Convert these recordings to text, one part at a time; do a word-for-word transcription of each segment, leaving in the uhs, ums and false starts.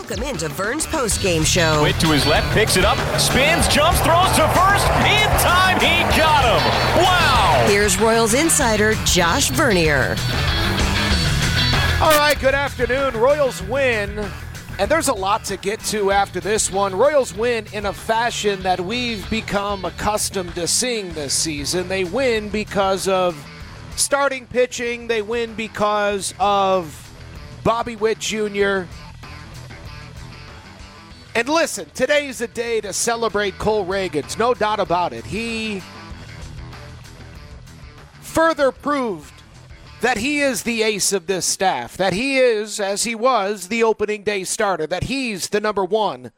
Welcome into Vern's postgame show. Wait to his left, picks it up, spins, jumps, throws to first. In time, he got him. Wow. Here's Royals insider Josh Vernier. All right, good afternoon. Royals win, and there's a lot to get to after this one. Royals win in a fashion that we've become accustomed to seeing this season. They win because of starting pitching. They win because of Bobby Witt Junior And listen, today's a day to celebrate Cole Ragans, no doubt about it. He further proved that he is the ace of this staff, that he is, as he was, the opening day starter, that he's the number one.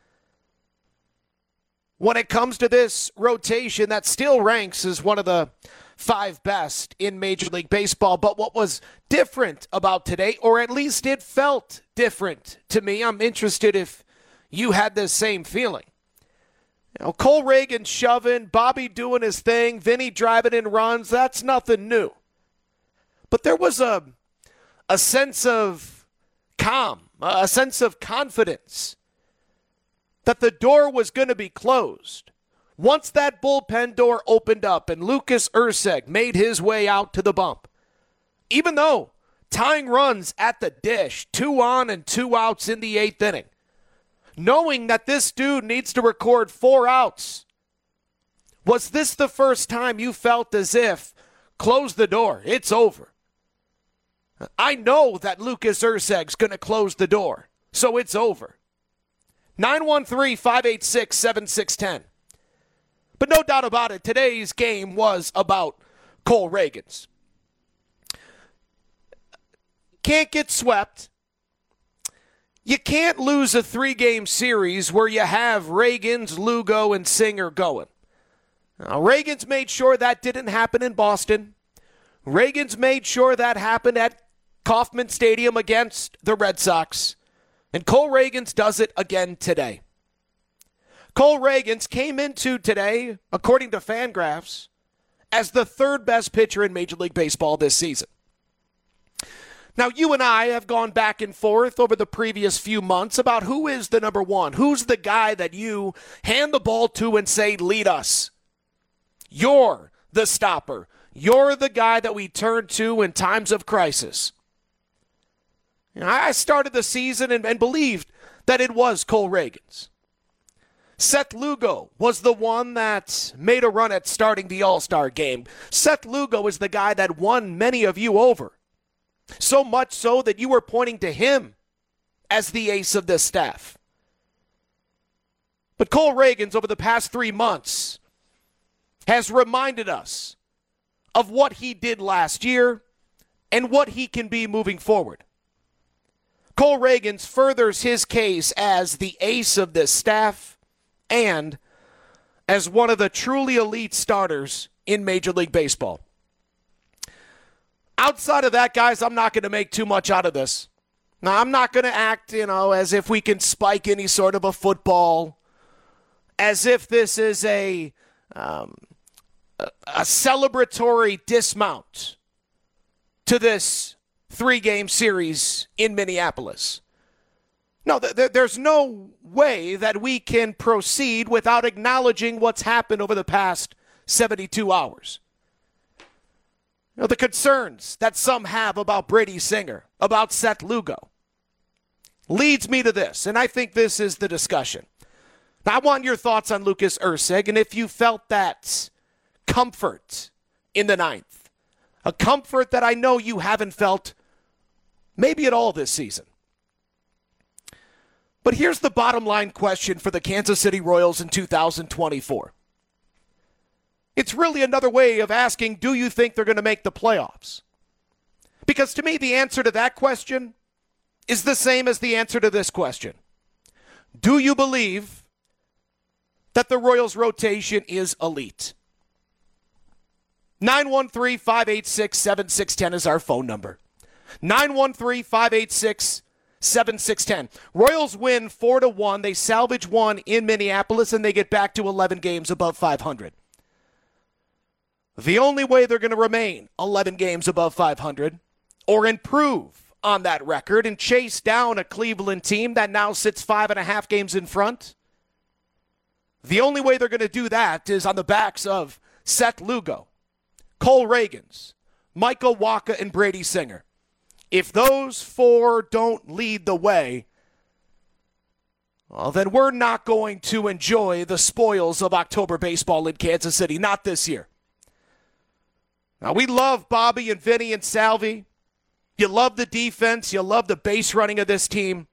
When it comes to this rotation, that still ranks as one of the five best in Major League Baseball. But what was different about today, or at least it felt different to me, I'm interested if you had the same feeling. You know, Cole Ragans shoving, Bobby doing his thing, Vinny driving in runs, that's nothing new. But there was a, a sense of calm, a sense of confidence that the door was going to be closed. Once that bullpen door opened up and Lucas Erceg made his way out to the bump, even though tying runs at the dish, two on and two outs in the eighth inning, knowing that this dude needs to record four outs, was this the first time you felt as if, close the door, it's over? I know that Lucas Erceg's going to close the door, so it's over. nine one three, five eight six, seven six one zero. But no doubt about it, today's game was about Cole Ragans. Can't get swept. You can't lose a three-game series where you have Ragans, Lugo, and Singer going. Now, Ragans made sure that didn't happen in Boston. Ragans made sure that happened at Kauffman Stadium against the Red Sox. And Cole Ragans does it again today. Cole Ragans came into today, according to Fangraphs, as the third best pitcher in Major League Baseball this season. Now, you and I have gone back and forth over the previous few months about who is the number one. Who's the guy that you hand the ball to and say, lead us? You're the stopper. You're the guy that we turn to in times of crisis. You know, I started the season and, and believed that it was Cole Ragans. Seth Lugo was the one that made a run at starting the All-Star game. Seth Lugo is the guy that won many of you over. So much so that you were pointing to him as the ace of this staff. But Cole Ragans, over the past three months, has reminded us of what he did last year and what he can be moving forward. Cole Ragans furthers his case as the ace of this staff and as one of the truly elite starters in Major League Baseball. Outside of that, guys, I'm not going to make too much out of this. Now, I'm not going to act, you know, as if we can spike any sort of a football, as if this is a um, a, a celebratory dismount to this three-game series in Minneapolis. No, th- th- there's no way that we can proceed without acknowledging what's happened over the past seventy-two hours. You know, the concerns that some have about Brady Singer, about Seth Lugo, leads me to this, and I think this is the discussion. Now, I want your thoughts on Lucas Erceg, and if you felt that comfort in the ninth, a comfort that I know you haven't felt maybe at all this season. But here's the bottom line question for the Kansas City Royals in two thousand twenty-four. It's really another way of asking, do you think they're going to make the playoffs? Because to me, the answer to that question is the same as the answer to this question. Do you believe that the Royals' rotation is elite? nine one three, five eight six, seven six one zero is our phone number. nine one three, five eight six, seven six one zero. Royals win four to one. They salvage one in Minneapolis, and they get back to eleven games above five hundred. The only way they're going to remain eleven games above five hundred or improve on that record and chase down a Cleveland team that now sits five and a half games in front? The only way they're going to do that is on the backs of Seth Lugo, Cole Reagans, Michael Wacha, and Brady Singer. If those four don't lead the way, well, then we're not going to enjoy the spoils of October baseball in Kansas City. Not this year. Now, we love Bobby and Vinny and Salvi. You love the defense. You love the base running of this team.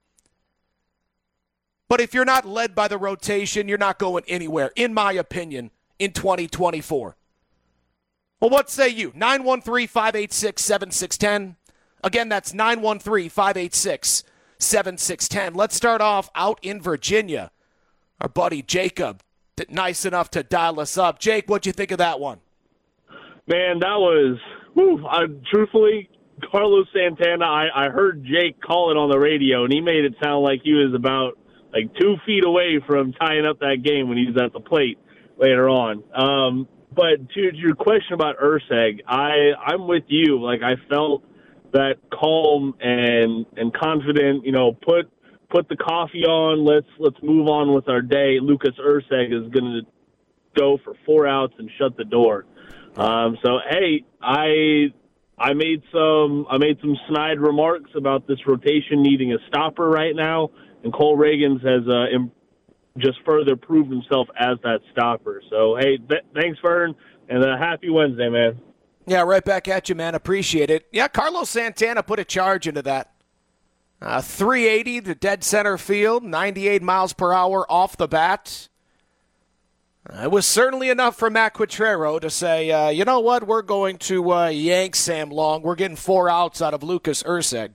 But if you're not led by the rotation, you're not going anywhere, in my opinion, in twenty twenty-four. Well, what say you? nine one three, five eight six, seven six one zero. Again, that's nine one three, five eight six, seven six one zero. Let's start off out in Virginia. Our buddy Jacob, nice enough to dial us up. Jake, what'd you think of that one? Man, that was, whew, I, truthfully, Carlos Santana, I, I heard Jake call it on the radio, and he made it sound like he was about like two feet away from tying up that game when he was at the plate later on. Um, but to, to your question about Urseg, I, I'm with you. Like, I felt that calm and and confident, you know, put put the coffee on, let's let's move on with our day. Lucas Urseg is going to go for four outs and shut the door. Um, so, hey, I I made some I made some snide remarks about this rotation needing a stopper right now. And Cole Reagans has uh, im- just further proved himself as that stopper. So, hey, th- thanks, Vern, and uh, happy Wednesday, man. Yeah, right back at you, man. Appreciate it. Yeah, Carlos Santana put a charge into that. Uh, three eighty to dead center field, ninety-eight miles per hour off the bat. Uh, it was certainly enough for Matt Quatrero to say, uh, you know what, we're going to uh, yank Sam Long. We're getting four outs out of Lucas Urseg.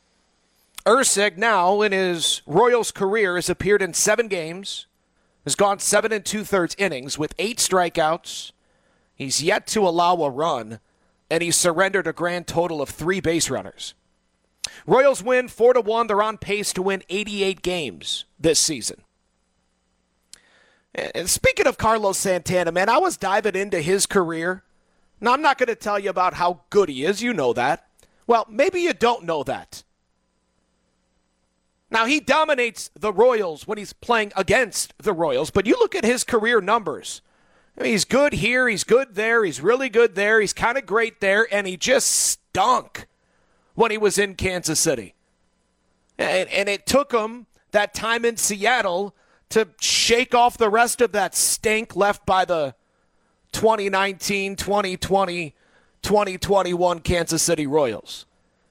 Urseg now, in his Royals career, has appeared in seven games, has gone seven and two-thirds innings with eight strikeouts. He's yet to allow a run, and he's surrendered a grand total of three base runners. Royals win four to one. They're on pace to win eighty-eight games this season. And speaking of Carlos Santana, man, I was diving into his career. Now, I'm not going to tell you about how good he is. You know that. Well, maybe you don't know that. Now, he dominates the Royals when he's playing against the Royals, but you look at his career numbers. I mean, he's good here, he's good there, he's really good there, he's kind of great there, and he just stunk when he was in Kansas City. And, and it took him that time in Seattle to shake off the rest of that stink left by the twenty nineteen, twenty twenty, twenty twenty-one Kansas City Royals.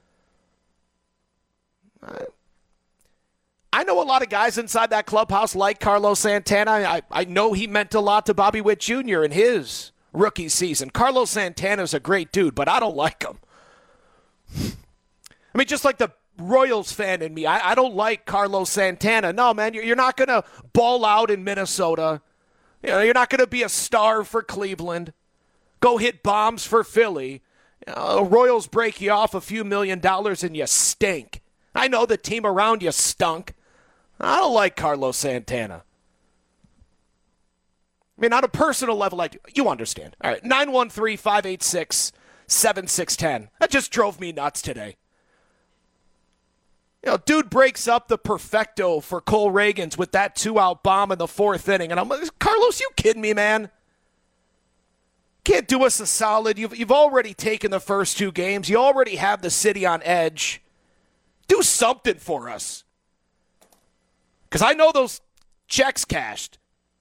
Uh, I know a lot of guys inside that clubhouse like Carlos Santana. I, I know he meant a lot to Bobby Witt Junior in his rookie season. Carlos Santana's a great dude, but I don't like him. I mean, just like the Royals fan in me, I, I don't like Carlos Santana. No, man, you're, you're not going to ball out in Minnesota. You know, you're not going to be a star for Cleveland. Go hit bombs for Philly. You know, Royals break you off a few million dollars and you stink. I know the team around you stunk. I don't like Carlos Santana. I mean, on a personal level, I do. You understand. All right, nine one three, five eight six, seven six one zero. That just drove me nuts today. You know, dude breaks up the perfecto for Cole Reagans with that two-out bomb in the fourth inning. And I'm like, Carlos, you kidding me, man? Can't do us a solid. You've, you've already taken the first two games. You already have the city on edge. Do something for us. Because I know those checks cashed.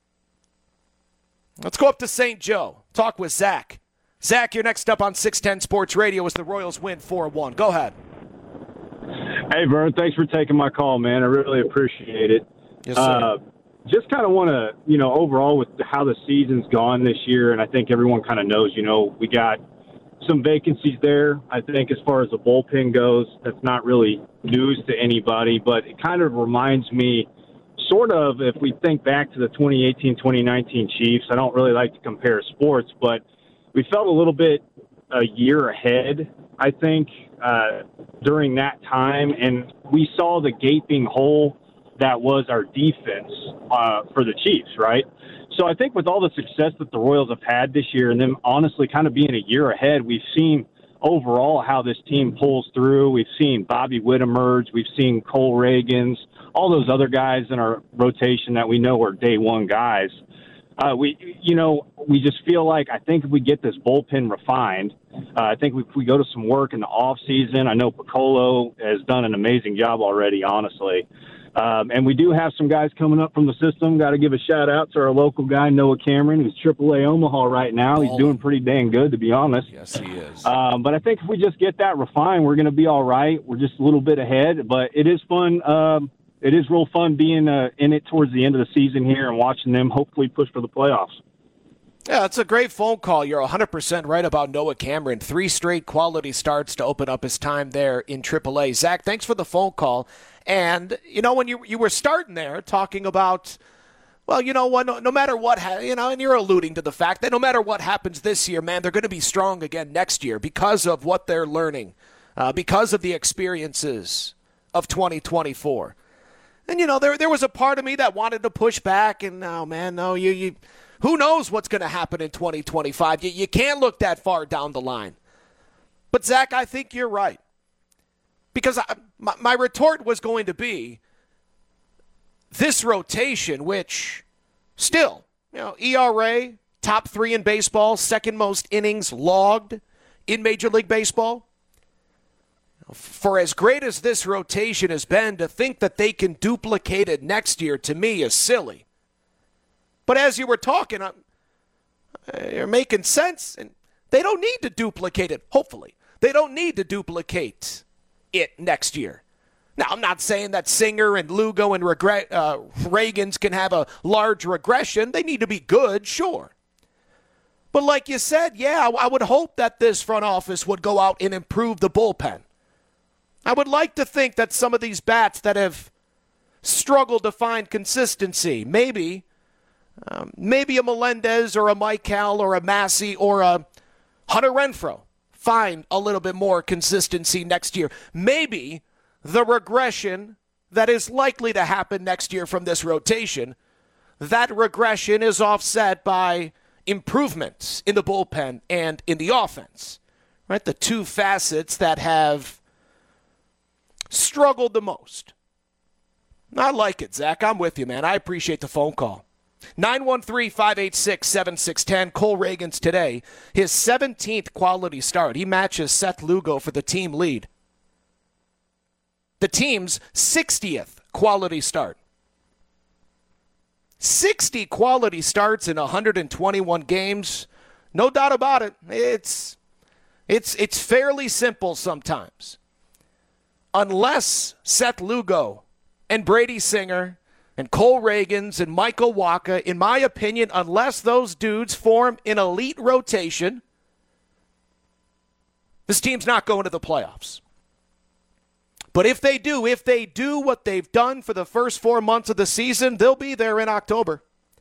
Let's go up to Saint Joe. Talk with Zach. Zach, you're next up on six ten Sports Radio as the Royals win four one. Go ahead. Hey, Vern, thanks for taking my call, man. I really appreciate it. Yes, sir. Uh, just kind of want to, you know, overall with how the season's gone this year, and I think everyone kind of knows, you know, we got some vacancies there. I think as far as the bullpen goes, that's not really news to anybody, but it kind of reminds me sort of, if we think back to the twenty eighteen twenty nineteen Chiefs, I don't really like to compare sports, but we felt a little bit a year ahead, I think, uh, during that time, and we saw the gaping hole that was our defense uh, for the Chiefs, right? So I think with all the success that the Royals have had this year and them honestly kind of being a year ahead, we've seen overall how this team pulls through. We've seen Bobby Witt emerge. We've seen Cole Reagans, all those other guys in our rotation that we know are day one guys. Uh, we, you know, we just feel like I think if we get this bullpen refined, uh, I think if we go to some work in the off season, I know Piccolo has done an amazing job already, honestly. Um, and we do have some guys coming up from the system. Got to give a shout out to our local guy, Noah Cameron, who's triple A Omaha right now. He's doing pretty dang good, to be honest. Yes, he is. Um, but I think if we just get that refined, we're going to be all right. We're just a little bit ahead, but it is fun. Um, It is real fun being uh, in it towards the end of the season here and watching them hopefully push for the playoffs. Yeah, it's a great phone call. You're one hundred percent right about Noah Cameron. Three straight quality starts to open up his time there in triple A. Zach, thanks for the phone call. And, you know, when you you were starting there talking about, well, you know what, no, no matter what, ha- you know, and you're alluding to the fact that no matter what happens this year, man, they're going to be strong again next year because of what they're learning, uh, because of the experiences of twenty twenty-four. And, you know, there there was a part of me that wanted to push back and, oh, man, no, you, you who knows what's going to happen in twenty twenty-five. You, you can't look that far down the line. But, Zach, I think you're right. Because I, my, my retort was going to be this rotation, which still, you know, E R A, top three in baseball, second most innings logged in Major League Baseball. For as great as this rotation has been, to think that they can duplicate it next year, to me, is silly. But as you were talking, uh, you're making sense, and they don't need to duplicate it, hopefully. They don't need to duplicate it next year. Now, I'm not saying that Singer and Lugo and regret, uh, Reagans can have a large regression. They need to be good, sure. But like you said, yeah, I would hope that this front office would go out and improve the bullpen. I would like to think that some of these bats that have struggled to find consistency, maybe, um, maybe a Melendez or a Michael or a Massey or a Hunter Renfroe, find a little bit more consistency next year. Maybe the regression that is likely to happen next year from this rotation, that regression is offset by improvements in the bullpen and in the offense, right? The two facets that have struggled the most. I like it, Zach. I'm with you, man. I appreciate the phone call. nine one three, five eight six, seven six one zero. Cole Reagans today, his seventeenth quality start. He matches Seth Lugo for the team lead. The team's sixtieth quality start. sixty quality starts in one hundred twenty-one games. No doubt about it. It's it's it's fairly simple sometimes. Unless Seth Lugo and Brady Singer and Cole Reagans and Michael Wacha, in my opinion, unless those dudes form an elite rotation, this team's not going to the playoffs. But if they do, if they do what they've done for the first four months of the season, they'll be there in October.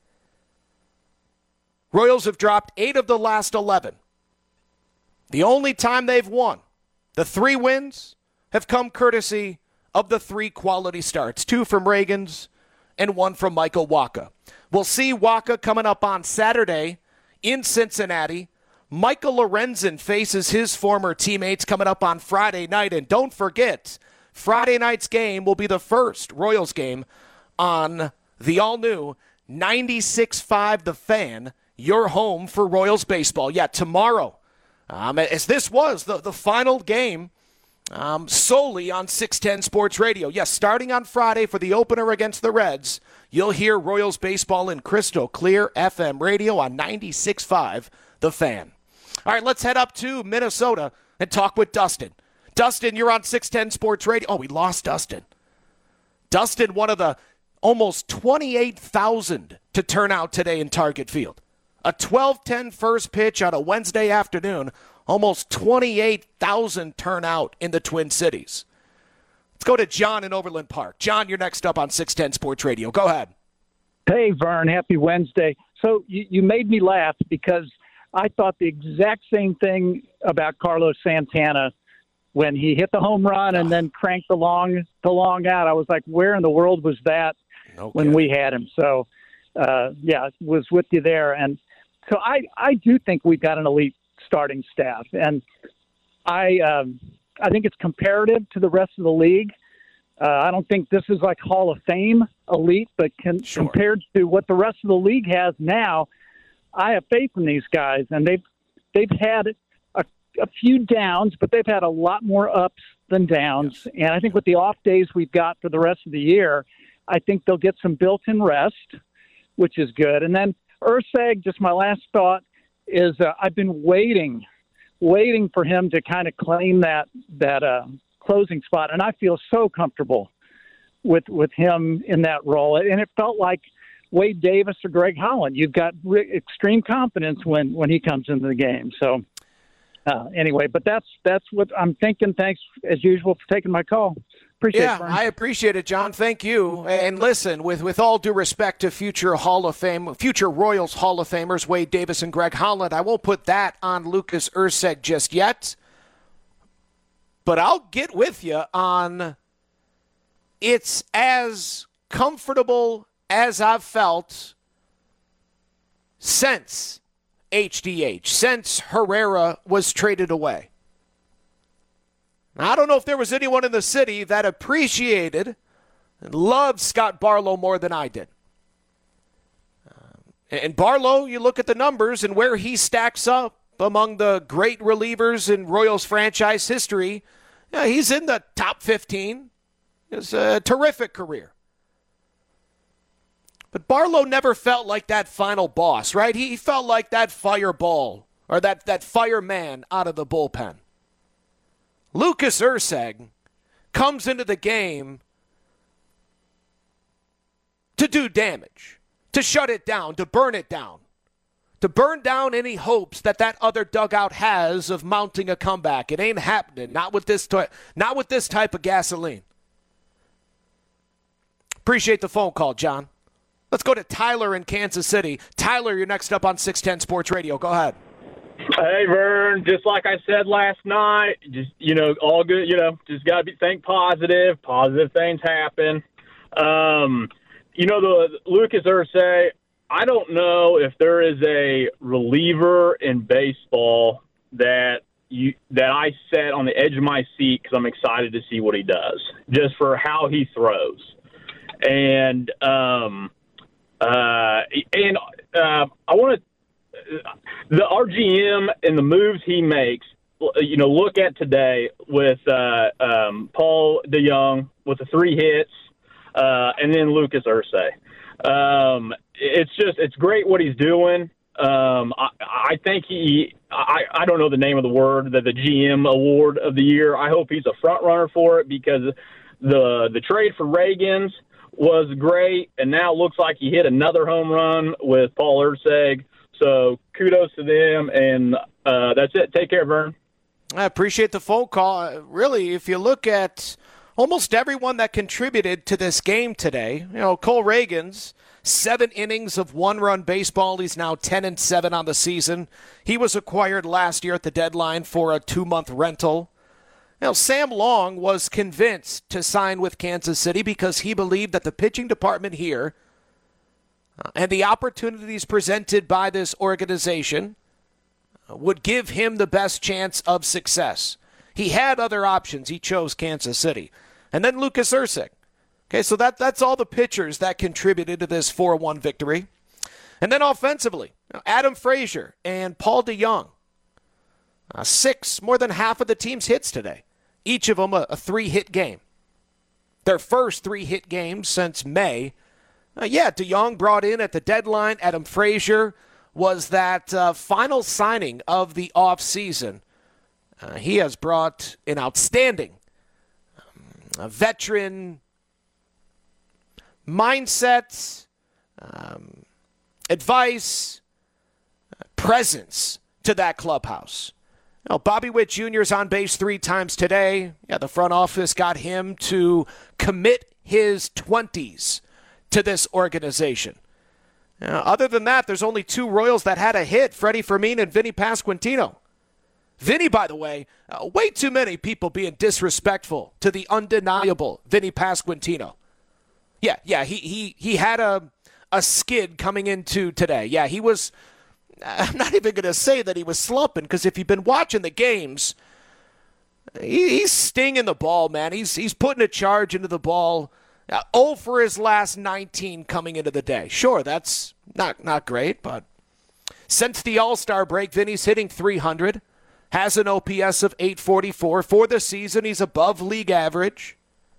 Royals have dropped eight of the last eleven. The only time they've won, the three wins, have come courtesy of the three quality starts, two from Reagans and one from Michael Wacha. We'll see Wacha coming up on Saturday in Cincinnati. Michael Lorenzen faces his former teammates coming up on Friday night. And don't forget, Friday night's game will be the first Royals game on the all-new ninety-six point five The Fan, your home for Royals baseball. Yeah, tomorrow, um, as this was the, the final game, Um, solely on six ten Sports Radio. Yes, starting on Friday for the opener against the Reds, you'll hear Royals baseball in crystal clear F M radio on ninety-six point five The Fan. All right, let's head up to Minnesota and talk with Dustin. Dustin, you're on six ten Sports Radio. Oh, we lost Dustin. Dustin, one of the almost twenty-eight thousand to turn out today in Target Field. A twelve ten first pitch on a Wednesday afternoon. Almost twenty-eight thousand turnout in the Twin Cities. Let's go to John in Overland Park. John, you're next up on six ten Sports Radio. Go ahead. Hey, Vern. Happy Wednesday. So you, you made me laugh because I thought the exact same thing about Carlos Santana when he hit the home run and then cranked the long, the long out. I was like, where in the world was that no when we had him? So, uh, yeah, was with you there. And so I, I do think we've got an elite starting staff. And I um, I think it's comparative to the rest of the league. Uh, I don't think this is like Hall of Fame elite, but can, sure. compared to what the rest of the league has now, I have faith in these guys, and they've they've had a, a few downs, but they've had a lot more ups than downs. Yes. And I think with the off days we've got for the rest of the year, I think they'll get some built-in rest, which is good. And then Erceg, just my last thought is uh, I've been waiting, waiting for him to kind of claim that that. Uh, closing spot, and I feel so comfortable with with him in that role. And it felt like Wade Davis or Greg Holland. You've got re- extreme confidence when, when he comes into the game. So uh, anyway, but that's that's what I'm thinking. Thanks, as usual, for taking my call. Appreciate yeah, it. Yeah, I appreciate it, John. Thank you. And listen, with, with all due respect to future Hall of Fame, future Royals Hall of Famers, Wade Davis and Greg Holland, I won't put that on Lucas Erceg just yet. But I'll get with you on it's as comfortable as I've felt since H D H, since Herrera was traded away. Now, I don't know if there was anyone in the city that appreciated and loved Scott Barlow more than I did. Uh, and Barlow, you look at the numbers and where he stacks up among the great relievers in Royals franchise history. Yeah, he's in the top fifteen. It's a terrific career. But Barlow never felt like that final boss, right? He felt like that fireball or that, that fireman out of the bullpen. Lucas Erceg comes into the game to do damage, to shut it down, to burn it down. To burn down any hopes that that other dugout has of mounting a comeback. It ain't happening. Not with this, t- not with this type of gasoline. Appreciate the phone call, John. Let's go to Tyler in Kansas City. Tyler, you're next up on six ten Sports Radio. Go ahead. Hey, Vern. Just like I said last night, just, you know, all good, you know, just got to be think positive. Positive things happen. Um, you know, the Lucas Erceg, I don't know if there is a reliever in baseball that you that I sat on the edge of my seat because I'm excited to see what he does, just for how he throws. And um, uh, and uh, I want to the R G M and the moves he makes. You know, look at today with uh, um, Paul DeJong with the three hits, uh, and then Lucas Erceg. Um, it's just, it's great what he's doing. Um, I, I think he, I, I don't know the name of the word, the, the G M award of the year. I hope he's a front runner for it because the, the trade for Reagans was great. And now it looks like he hit another home run with Paul Erceg. So kudos to them. And, uh, that's it. Take care, Vern. I appreciate the phone call. Really, if you look at almost everyone that contributed to this game today, you know, Cole Reagans, seven innings of one-run baseball. He's now ten and seven on the season. He was acquired last year at the deadline for a two-month rental. You know, Sam Long was convinced to sign with Kansas City because he believed that the pitching department here uh, and the opportunities presented by this organization uh, would give him the best chance of success. He had other options. He chose Kansas City. And then Lucas Erceg. Okay, so that that's all the pitchers that contributed to this four one victory. And then offensively, Adam Frazier and Paul DeJong. Uh, six, more than half of the team's hits today. Each of them a, a three-hit game. Their first three-hit game since May. Uh, yeah, DeJong brought in at the deadline. Adam Frazier was that uh, final signing of the offseason. Uh, he has brought an outstanding um, a veteran mindset, um, advice, uh, presence to that clubhouse. You know, Bobby Witt Junior is on base three times today. Yeah, the front office got him to commit his twenties to this organization. Uh, other than that, there's only two Royals that had a hit, Freddie Fermin and Vinny Pasquantino. Vinny, by the way, uh, way too many people being disrespectful to the undeniable Vinny Pasquantino. Yeah, yeah, he he he had a a skid coming into today. Yeah, he was, I'm not even going to say that he was slumping, because if you've been watching the games, he, he's stinging the ball, man. He's he's putting a charge into the ball. Uh, oh for his last nineteen coming into the day. Sure, that's not not great, but since the All-Star break, Vinny's hitting three hundred, has an O P S of eight forty-four. For the season, he's above league average.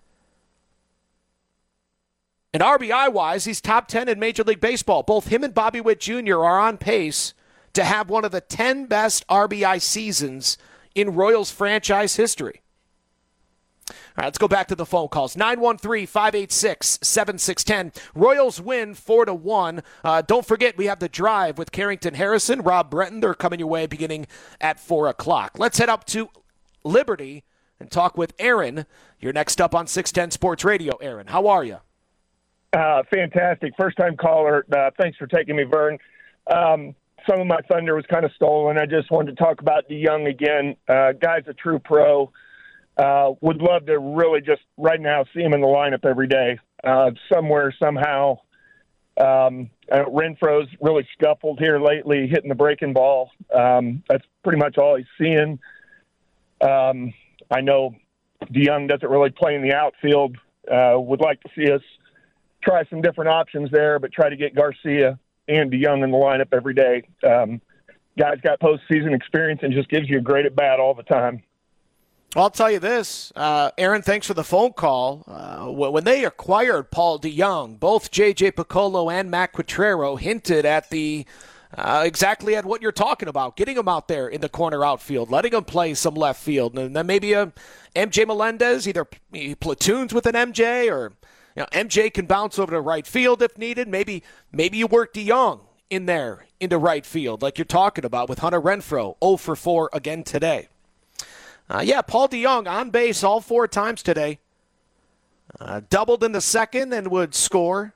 And R B I-wise, he's top ten in Major League Baseball. Both him and Bobby Witt Junior are on pace to have one of the ten best R B I seasons in Royals franchise history. All right, let's go back to the phone calls. nine one three, five eight six, seven six one zero. Royals win four to one. Uh, don't forget, we have the drive with Carrington Harrison, Rob Breton. They're coming your way beginning at four o'clock. Let's head up to Liberty and talk with Aaron. You're next up on six ten Sports Radio. Aaron, how are you? Uh, fantastic. First-time caller. Uh, thanks for taking me, Vern. Um, some of my thunder was kind of stolen. I just wanted to talk about DeYoung again. Uh, guy's a true pro. Uh, would love to really just right now see him in the lineup every day, uh, somewhere, somehow. Um, uh, Renfro's really scuffled here lately, hitting the breaking ball. Um, that's pretty much all he's seeing. Um, I know DeYoung doesn't really play in the outfield. Uh, would like to see us try some different options there, but try to get Garcia and DeYoung in the lineup every day. Um, guy's got postseason experience and just gives you a great at bat all the time. I'll tell you this, uh, Aaron, thanks for the phone call. Uh, when they acquired Paul DeYoung, both J J Piccolo and Matt Quatrero hinted at the uh, exactly at what you're talking about, getting him out there in the corner outfield, letting him play some left field, and then maybe a M J Melendez, either he platoons with an M J or you know, M J can bounce over to right field if needed. Maybe maybe you work DeYoung in there into right field like you're talking about with Hunter Renfroe, oh for four again today. Uh, yeah, Paul DeYoung on base all four times today. Uh, doubled in the second and would score.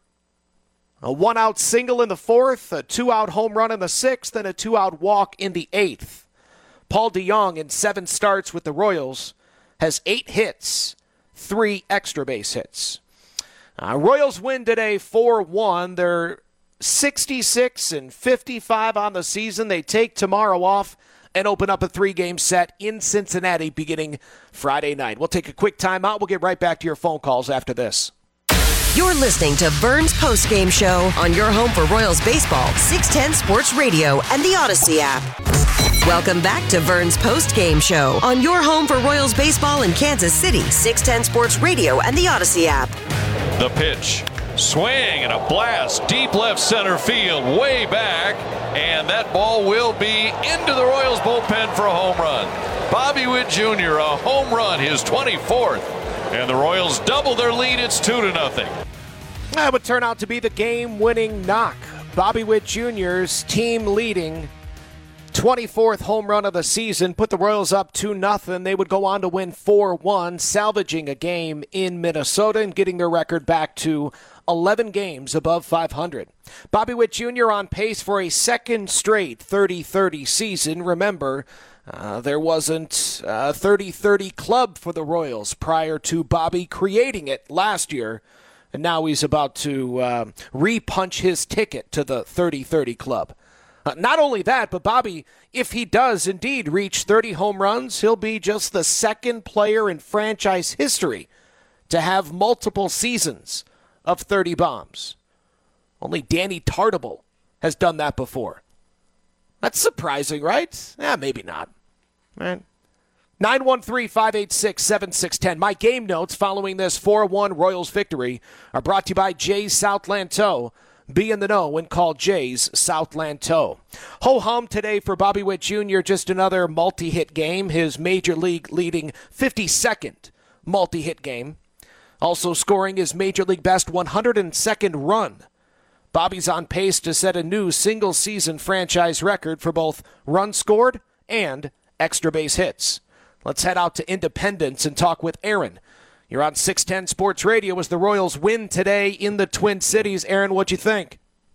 A one-out single in the fourth, a two-out home run in the sixth, and a two-out walk in the eighth. Paul DeYoung in seven starts with the Royals has eight hits, three extra base hits. Uh, Royals win today four one. They're sixty-six and fifty-five on the season. They take tomorrow off and open up a three-game set in Cincinnati beginning Friday night. We'll take a quick timeout. We'll get right back to your phone calls after this. You're listening to Vern's postgame show on your home for Royals baseball, six ten Sports Radio and the Odyssey app. Welcome back to Vern's postgame show on your home for Royals baseball in Kansas City, six ten Sports Radio and the Odyssey app. The pitch. Swing and a blast deep left center field, way back, and that ball will be into the Royals bullpen for a home run. Bobby Witt Junior, a home run, his twenty-fourth, and the Royals double their lead. It's two to nothing. That would turn out to be the game-winning knock. Bobby Witt Junior's team-leading twenty-fourth home run of the season put the Royals up two nothing. They would go on to win four one, salvaging a game in Minnesota and getting their record back to eleven games above five hundred. Bobby Witt Junior on pace for a second straight thirty thirty season. Remember, uh, there wasn't a thirty thirty club for the Royals prior to Bobby creating it last year, and now he's about to uh, re-punch his ticket to the thirty thirty club. Uh, not only that, but Bobby, if he does indeed reach thirty home runs, he'll be just the second player in franchise history to have multiple seasons of thirty bombs. Only Danny Tartabull has done that before. That's surprising, right? Yeah, maybe not. Right. nine one three, five eight six, seven six one zero. My game notes following this four one Royals victory are brought to you by Jay's Southland Tow. Be in the know when called Jay's Southland Tow. Ho-hum today for Bobby Witt Junior Just another multi-hit game. His major league leading fifty-second multi-hit game. Also scoring his major league best one hundred second run. Bobby's on pace to set a new single-season franchise record for both runs scored and extra base hits. Let's head out to Independence and talk with Aaron. You're on six ten Sports Radio as the Royals win today in the Twin Cities. Aaron, what'd you think?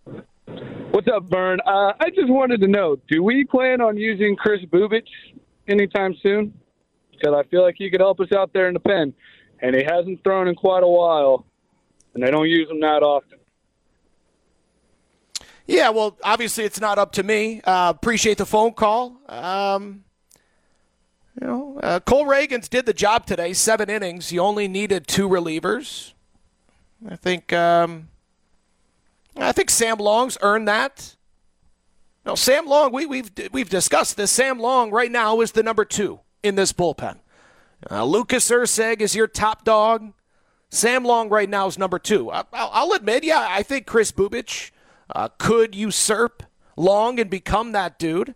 What's up, Vern? Uh, I just wanted to know, do we plan on using Chris Bubich anytime soon? Because I feel like he could help us out there in the pen. And he hasn't thrown in quite a while, and they don't use him that often. Yeah, well, obviously it's not up to me. Uh, appreciate the phone call. Um, You know, uh, Cole Reagans did the job today, seven innings. He only needed two relievers. I think um, I think Sam Long's earned that. No, Sam Long, we, we've we've discussed this. Sam Long right now is the number two in this bullpen. Uh, Lucas Erceg is your top dog. Sam Long right now is number two. I, I'll, I'll admit, yeah, I think Chris Bubic uh, could usurp Long and become that dude.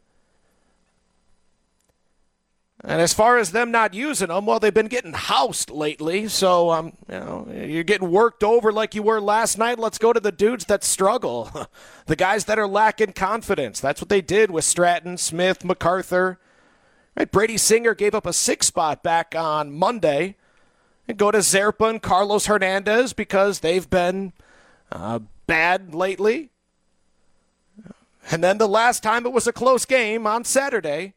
And as far as them not using them, well, they've been getting housed lately. So, um, you know, you're getting worked over like you were last night. Let's go to the dudes that struggle, the guys that are lacking confidence. That's what they did with Stratton, Smith, MacArthur. Right, Brady Singer gave up a six spot back on Monday. And go to Zerpa and Carlos Hernandez because they've been uh, bad lately. And then the last time it was a close game on Saturday,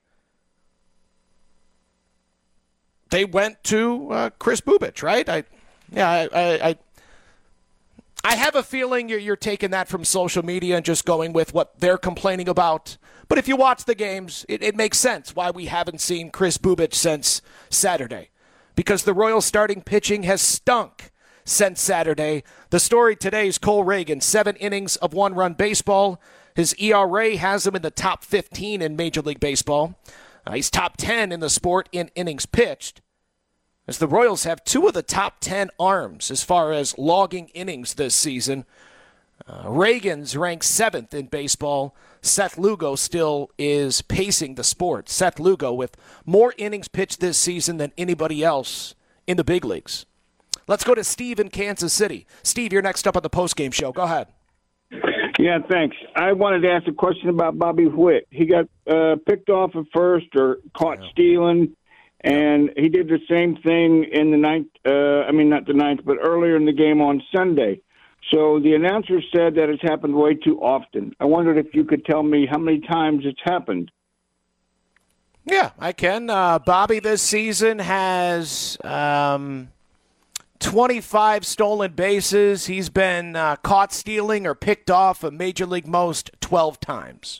they went to uh, Chris Bubic, right? I, yeah, I, I, I, I have a feeling you're, you're taking that from social media and just going with what they're complaining about. But if you watch the games, it, it makes sense why we haven't seen Chris Bubic since Saturday. Because the Royals starting pitching has stunk since Saturday. The story today is Cole Reagans, seven innings of one-run baseball. His E R A has him in the top fifteen in Major League Baseball. Uh, he's top ten in the sport in innings pitched. As the Royals have two of the top ten arms as far as logging innings this season. Uh, Reagans ranks seventh in baseball. Seth Lugo still is pacing the sport. Seth Lugo with more innings pitched this season than anybody else in the big leagues. Let's go to Steve in Kansas City. Steve, you're next up on the postgame show. Go ahead. Yeah, thanks. I wanted to ask a question about Bobby Witt. He got uh, picked off at first or caught yeah. stealing, and he did the same thing in the ninth, uh, I mean, not the ninth, but earlier in the game on Sunday. So the announcer said that it's happened way too often. I wondered if you could tell me how many times it's happened. Yeah, I can. Uh, Bobby this season has um, twenty-five stolen bases. He's been uh, caught stealing or picked off a Major League most twelve times.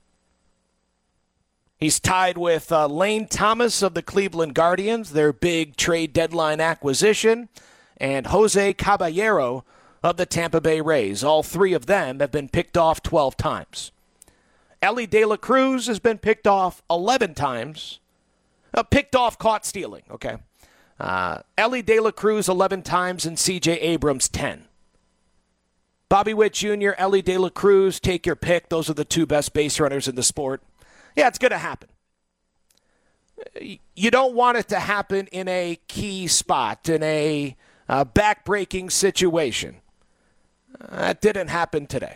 He's tied with uh, Lane Thomas of the Cleveland Guardians, their big trade deadline acquisition, and Jose Caballero of the Tampa Bay Rays. All three of them have been picked off twelve times. Ellie De La Cruz has been picked off eleven times. Uh, picked off, caught stealing, okay. Uh, Ellie De La Cruz eleven times and C J Abrams ten. Bobby Witt Junior, Ellie De La Cruz, take your pick. Those are the two best base runners in the sport. Yeah, it's going to happen. You don't want it to happen in a key spot, in a uh, back-breaking situation. That didn't happen today.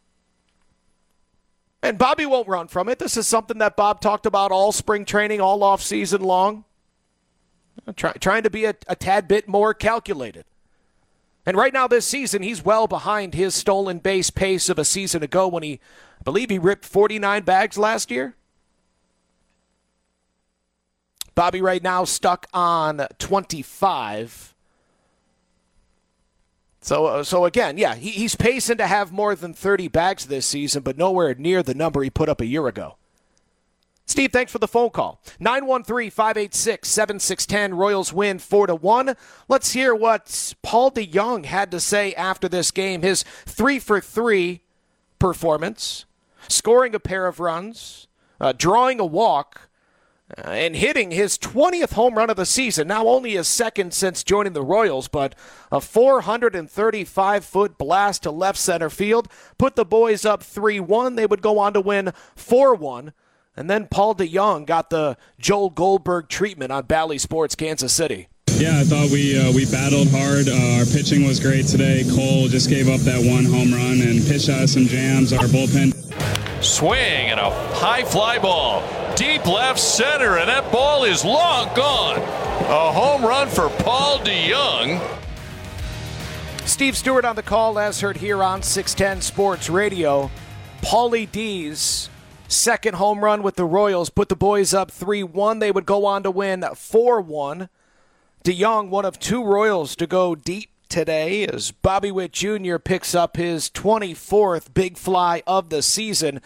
And Bobby won't run from it. This is something that Bob talked about all spring training, all off season long. Try, trying to be a, a tad bit more calculated. And right now this season, he's well behind his stolen base pace of a season ago when he, I believe he ripped forty-nine bags last year. Bobby right now stuck on twenty-five. So, uh, so again, yeah, he, he's pacing to have more than thirty bags this season, but nowhere near the number he put up a year ago. Steve, thanks for the phone call. nine one three, five eight six, seven six one zero. Royals win four to one. Let's hear what Paul DeJong had to say after this game. His three for three performance, scoring a pair of runs, uh, drawing a walk, Uh, and hitting his twentieth home run of the season. Now only his second since joining the Royals, but a four hundred thirty-five foot blast to left center field put the boys up three one. They would go on to win four one. And then Paul DeJong got the Joel Goldberg treatment on Bally Sports Kansas City. Yeah, I thought we uh, we battled hard. Uh, our pitching was great today. Cole just gave up that one home run and pitched out some jams. Our bullpen. Swing and a high fly ball. Deep left center, and that ball is long gone. A home run for Paul DeJong. Steve Stewart on the call, as heard here on six ten Sports Radio. Paulie D's second home run with the Royals put the boys up three one. They would go on to win four one. DeJong, one of two Royals to go deep today, as Bobby Witt Junior picks up his twenty-fourth big fly of the season.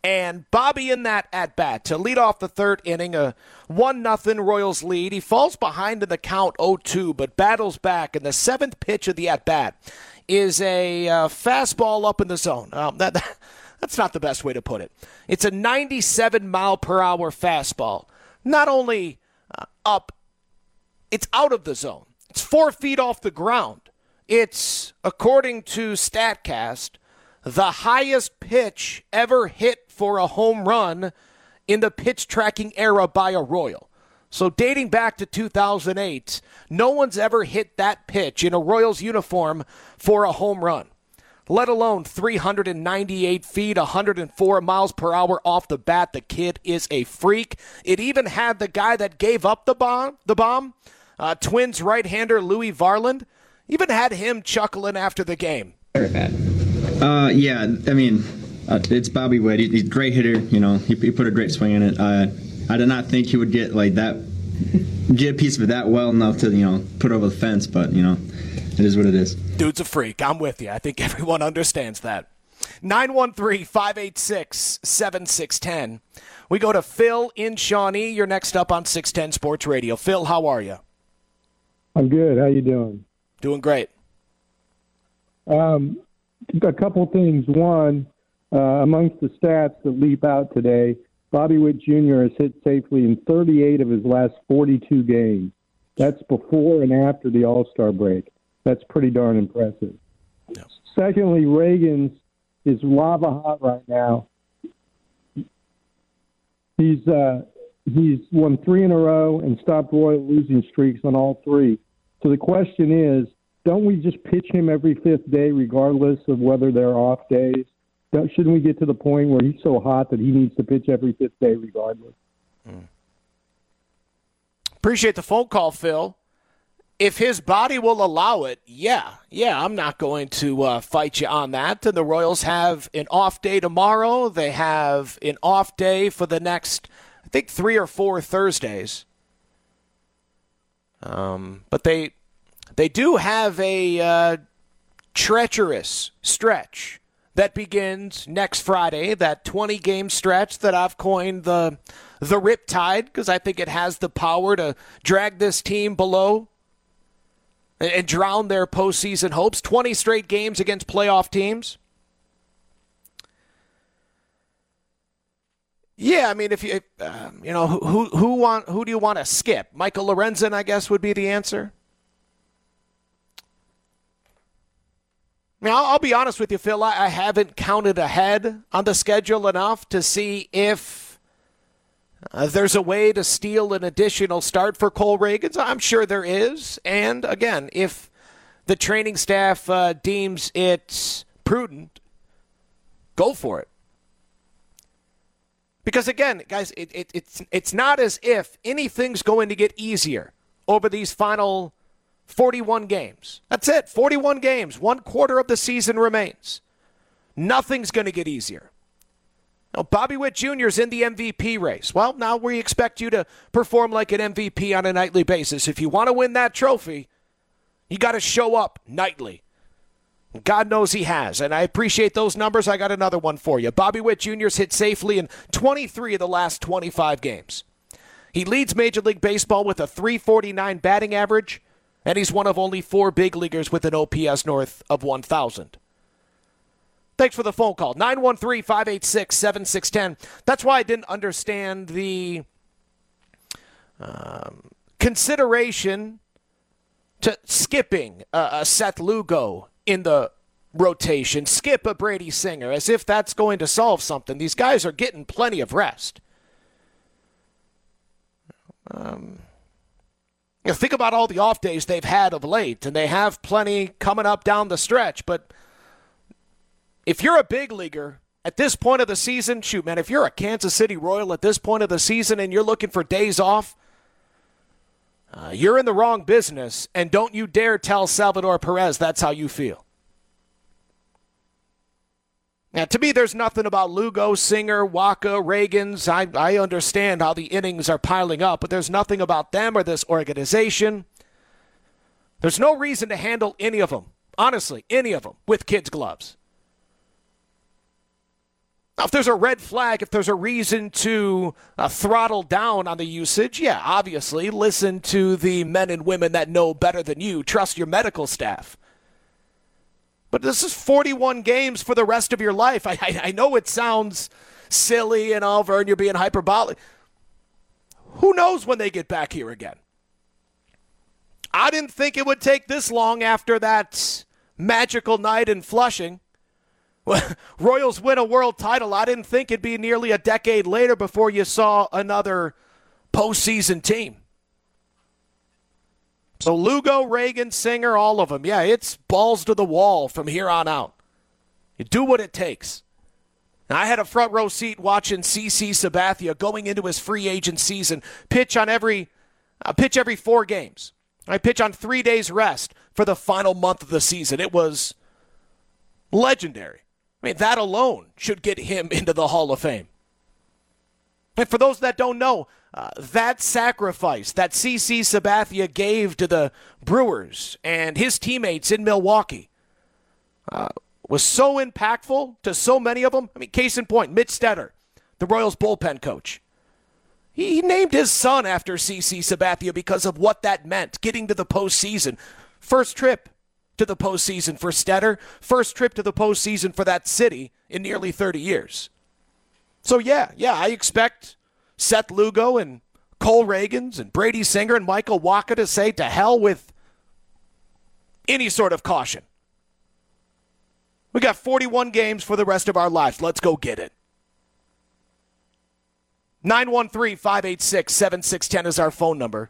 And Bobby in that at-bat to lead off the third inning, a one nothing Royals lead. He falls behind in the count oh two, but battles back. And the seventh pitch of the at-bat is a uh, fastball up in the zone. Um, that, that That's not the best way to put it. It's a ninety-seven mile per hour fastball. Not only uh, up, it's out of the zone. It's four feet off the ground. It's, according to StatCast, the highest pitch ever hit for a home run in the pitch tracking era by a Royal. So dating back to two thousand eight, no one's ever hit that pitch in a Royals uniform for a home run, let alone three hundred ninety-eight feet, one hundred four miles per hour off the bat. The kid is a freak. It even had the guy that gave up the bomb, the bomb, uh, Twins right-hander Louis Varland, even had him chuckling after the game. Uh, yeah, I mean, uh, it's Bobby Witt. He, he's a great hitter. You know, he, he put a great swing in it. Uh, I did not think he would get like that, get a piece of it that well enough to, you know, put over the fence. But, you know, it is what it is. Dude's a freak. I'm with you. I think everyone understands that. nine one three, five eight six, seven six one zero. We go to Phil in Shawnee. You're next up on six ten Sports Radio. Phil, how are you? I'm good. How you doing? Doing great. Um, a couple things. One, uh, amongst the stats that leap out today, Bobby Witt Junior has hit safely in thirty-eight of his last forty-two games. That's before and after the All-Star break. That's pretty darn impressive. Yeah. Secondly, Reagan's is lava hot right now. He's uh, he's won three in a row and stopped Royal losing streaks on all three. So the question is, don't we just pitch him every fifth day regardless of whether they're off days? Don't, shouldn't we get to the point where he's so hot that he needs to pitch every fifth day regardless? Mm. Appreciate the phone call, Phil. If his body will allow it, yeah. Yeah, I'm not going to uh, fight you on that. And the Royals have an off day tomorrow. They have an off day for the next, I think, three or four Thursdays. Um, but they they do have a uh, treacherous stretch that begins next Friday, that twenty-game stretch that I've coined the the Riptide, because I think it has the power to drag this team below and, and drown their postseason hopes. twenty straight games against playoff teams. Yeah, I mean, if you uh, you know who who want who do you want to skip? Michael Lorenzen, I guess, would be the answer. I mean, I'll, I'll be honest with you, Phil. I, I haven't counted ahead on the schedule enough to see if uh, there's a way to steal an additional start for Cole Reagans. I'm sure there is. And, again, if the training staff uh, deems it prudent, go for it. Because, again, guys, it, it, it's it's not as if anything's going to get easier over these final forty-one games. That's it. forty-one games. One quarter of the season remains. Nothing's going to get easier. Now, Bobby Witt Junior is in the M V P race. Well, now we expect you to perform like an M V P on a nightly basis. If you want to win that trophy, you got to show up nightly. God knows he has, and I appreciate those numbers. I got another one for you. Bobby Witt Junior's hit safely in twenty-three of the last twenty-five games. He leads Major League Baseball with a three forty-nine batting average, and he's one of only four big leaguers with an O P S north of one thousand. Thanks for the phone call. nine one three, five eight six, seven six one zero. That's why I didn't understand the um, consideration to skipping uh, a Seth Lugo in the rotation, skip a Brady Singer, as if that's going to solve something. These guys are getting plenty of rest. Um, you know, think about all the off days they've had of late, and they have plenty coming up down the stretch. But if you're a big leaguer at this point of the season, shoot, man, if you're a Kansas City Royal at this point of the season and you're looking for days off, Uh, you're in the wrong business, and don't you dare tell Salvador Perez that's how you feel. Now, to me, there's nothing about Lugo, Singer, Waka, Reagans. I, I understand how the innings are piling up, but there's nothing about them or this organization. There's no reason to handle any of them, honestly, any of them, with kids' gloves. Now, if there's a red flag, if there's a reason to uh, throttle down on the usage, yeah, obviously, listen to the men and women that know better than you. Trust your medical staff. But this is forty-one games for the rest of your life. I, I, I know it sounds silly and all, Vern, you're being hyperbolic. Who knows when they get back here again? I didn't think it would take this long after that magical night in Flushing. Royals win a world title. I didn't think it'd be nearly a decade later before you saw another postseason team. So Lugo, Reagan, Singer, all of them. Yeah, it's balls to the wall from here on out. You do what it takes. And I had a front row seat watching C C Sabathia going into his free agent season pitch on every uh, pitch every four games. I pitch on three days rest for the final month of the season. It was legendary. I mean, that alone should get him into the Hall of Fame. And for those that don't know, uh, that sacrifice that C C Sabathia gave to the Brewers and his teammates in Milwaukee uh, was so impactful to so many of them. I mean, case in point, Mitch Stetter, the Royals bullpen coach. He, he named his son after C C Sabathia because of what that meant, getting to the postseason. First trip to the postseason for Stetter, first trip to the postseason for that city in nearly thirty years. So, yeah, yeah, I expect Seth Lugo and Cole Reagans and Brady Singer and Michael Wacha to say to hell with any sort of caution. We got forty-one games for the rest of our lives. Let's go get it. nine one three, five eight six, seven six one zero is our phone number.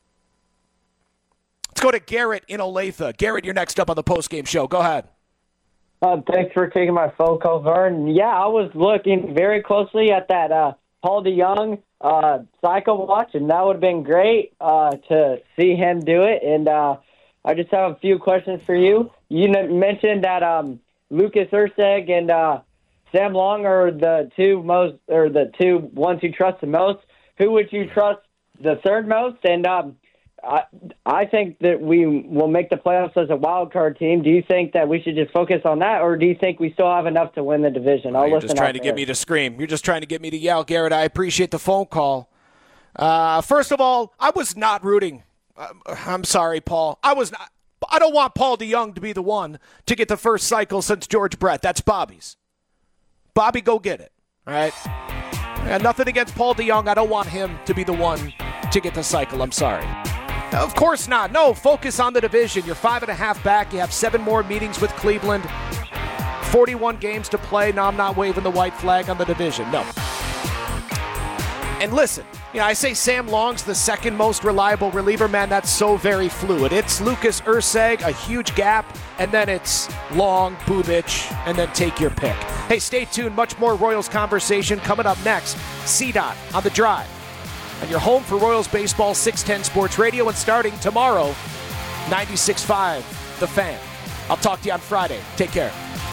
Let's go to Garrett in Olathe. Garrett, you're next up on the postgame show. Go ahead. Uh, thanks for taking my phone call, Vern. Yeah, I was looking very closely at that uh, Paul DeJong uh, cycle watch, and that would have been great uh, to see him do it. And uh, I just have a few questions for you. You mentioned that um, Lucas Erceg and uh, Sam Long are the two most, or the two ones you trust the most. Who would you trust the third most? And um, I, I think that we will make the playoffs as a wild card team. Do you think that we should just focus on that, or do you think we still have enough to win the division? I'll oh, you're listen just trying to there. get me to scream. You're just trying to get me to yell, Garrett. I appreciate the phone call. Uh, first of all, I was not rooting. Uh, I'm sorry, Paul. I was not. I don't want Paul DeJong to be the one to get the first cycle since George Brett. That's Bobby's. Bobby, go get it. All right. And nothing against Paul DeJong. I don't want him to be the one to get the cycle. I'm sorry. Of course not. No, focus on the division. You're five and a half back. You have seven more meetings with Cleveland. forty-one games to play. No, I'm not waving the white flag on the division. No. And listen, you know, I say Sam Long's the second most reliable reliever. Man, that's so very fluid. It's Lucas Erceg, a huge gap, and then it's Long, Bubic, and then take your pick. Hey, stay tuned. Much more Royals conversation coming up next. C DOT on The Drive. And you're home for Royals baseball, six ten Sports Radio, and starting tomorrow, ninety-six point five The Fan. I'll talk to you on Friday. Take care.